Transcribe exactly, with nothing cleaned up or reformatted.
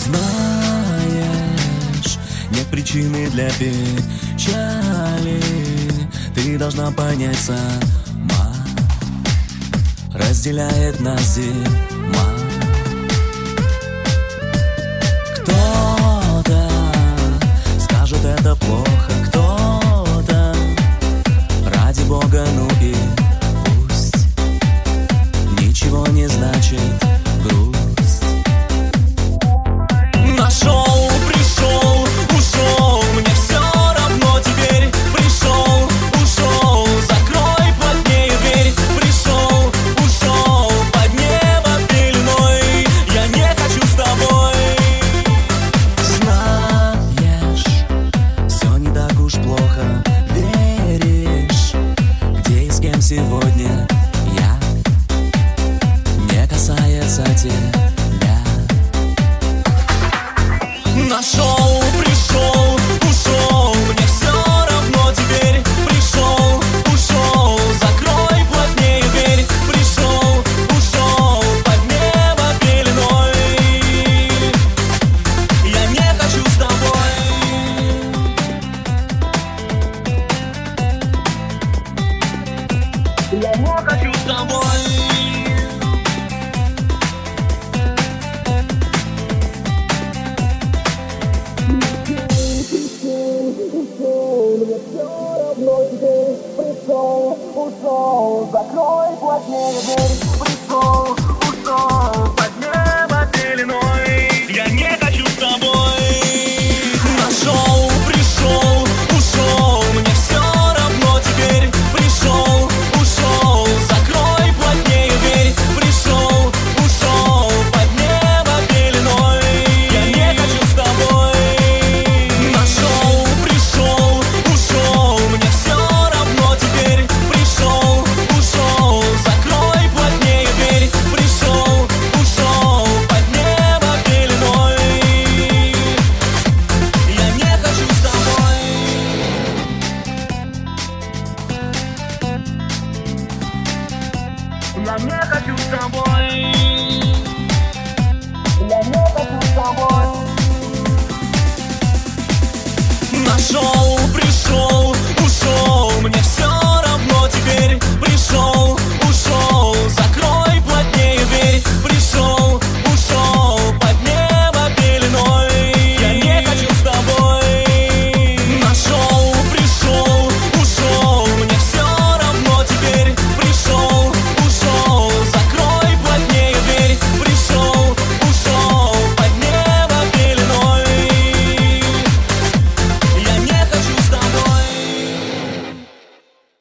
Знаешь, нет причины для печали. Ты должна понять, сама разделяет нас зима. Кто-то скажет, это плохо, кто-то ради Бога, ну и пусть. Ничего не значит грусть. Нашел, пришел, ушел, мне все равно теперь. Пришел, ушел, закрой плотнее дверь. Пришел, ушел, под небо пеленой. Я не хочу с тобой. Знаешь, все не так уж плохо. Веришь, где и с кем сегодня я? Не касается тебя. Нашел, пришел, ушел, мне все равно теперь. Пришел, ушел, закрой плотнее дверь. Пришел, ушел, под небо пеленой. Я не хочу с тобой. Я не хочу с тобой. Мне все равно теперь. Пришел, ушел, закрой плотнее дверь. Пришел,